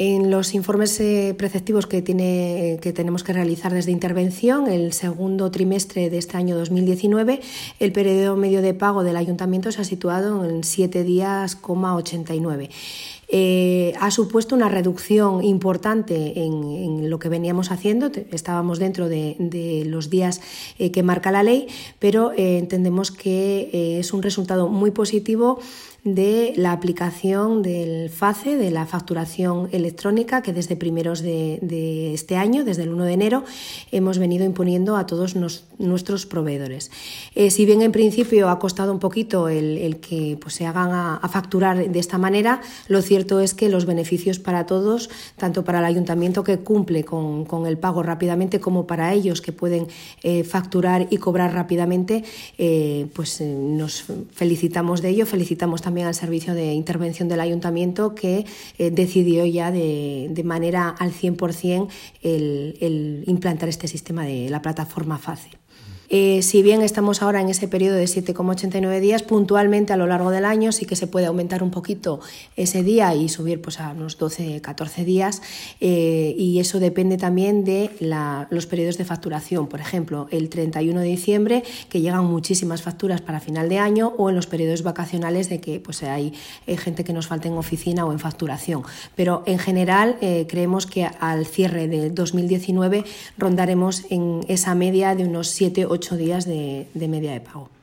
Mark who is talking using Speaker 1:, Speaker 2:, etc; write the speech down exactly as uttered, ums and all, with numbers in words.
Speaker 1: En los informes eh, preceptivos que, tiene, que tenemos que realizar desde intervención, el segundo trimestre de este año dos mil diecinueve, el periodo medio de pago del Ayuntamiento se ha situado en siete días coma ochenta y nueve. Eh, ha supuesto una reducción importante en, en lo que veníamos haciendo. Estábamos dentro de, de los días eh, que marca la ley, pero eh, entendemos que eh, es un resultado muy positivo de la aplicación del FACE, de la facturación electrónica, que desde primeros de, de este año, desde el uno de enero, hemos venido imponiendo a todos nos, nuestros proveedores. Eh, si bien en principio ha costado un poquito el, el que pues, se hagan a, a facturar de esta manera, lo cierto es que los beneficios para todos, tanto para el Ayuntamiento que cumple con, con el pago rápidamente, como para ellos que pueden eh, facturar y cobrar rápidamente, eh, pues eh, nos felicitamos de ello, felicitamos también también al servicio de intervención del Ayuntamiento, que eh, decidió ya de, de manera al cien por cien el, el implantar este sistema de la plataforma FACE. Eh, si bien estamos ahora en ese periodo de siete coma ochenta y nueve días, puntualmente a lo largo del año sí que se puede aumentar un poquito ese día y subir pues, a unos doce catorce días, eh, y eso depende también de la, los periodos de facturación. Por ejemplo, el treinta y uno de diciembre, que llegan muchísimas facturas para final de año, o en los periodos vacacionales de que pues, hay eh, gente que nos falta en oficina o en facturación. Pero en general eh, creemos que al cierre de dos mil diecinueve rondaremos en esa media de unos siete ocho días de, de media de pago.